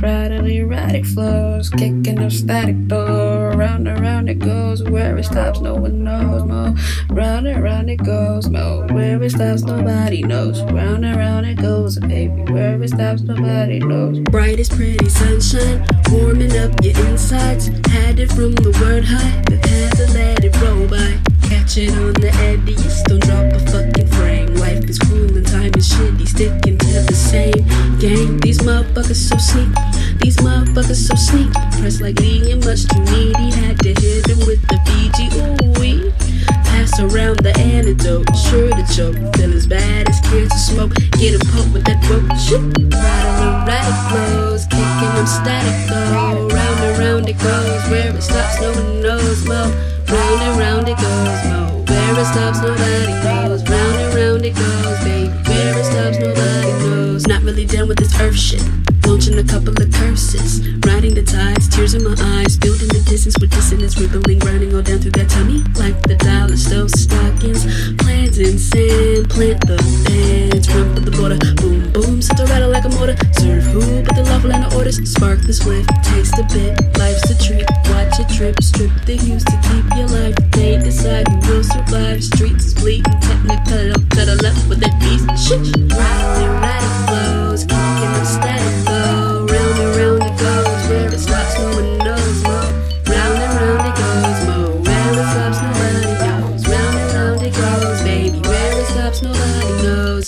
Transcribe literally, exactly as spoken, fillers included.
Rattle erratic flows, kicking up static door. Round and round it goes, where it stops no one knows. Mo, round and round it goes. Mo, where it stops nobody knows. Round and round it goes, baby, where it stops nobody knows. Bright as pretty sunshine, warming up your insides. Had it from the word high, but had to let it roll by. Catch it on the eddies, don't drop a fucking frame. Life is cruel and time is shitty, sticking to the same game. These motherfuckers so sneaky, these motherfuckers so sneaky. Pressed like Lee and much too needy, had to hit him with the B G. Ooh wee, pass around the antidote, sure to choke. Feel as bad as cancer smoke, get a pump with that rope. Shit, rattling erratic flows, kicking them static though. Round and round it goes, where it stops no one knows. Mo, round and round it goes. Mo, where it stops nobody knows. Round and round it goes, baby, where it stops nobody knows. Not really down with this earth shit, launching a couple of curses, riding the tides, tears in my eyes, building the distance with dissonance, rippling, grinding all down through that tummy like the dollar stove stockings. Plans in sand, plant the beds, run for the border, boom boom, set the rattle like a mortar. Serve who but the lawful and the orders, spark the swift, taste a bit, life's a treat, watch it trip, strip the hues to keep your life. They decide who will survive, streets is bleeding.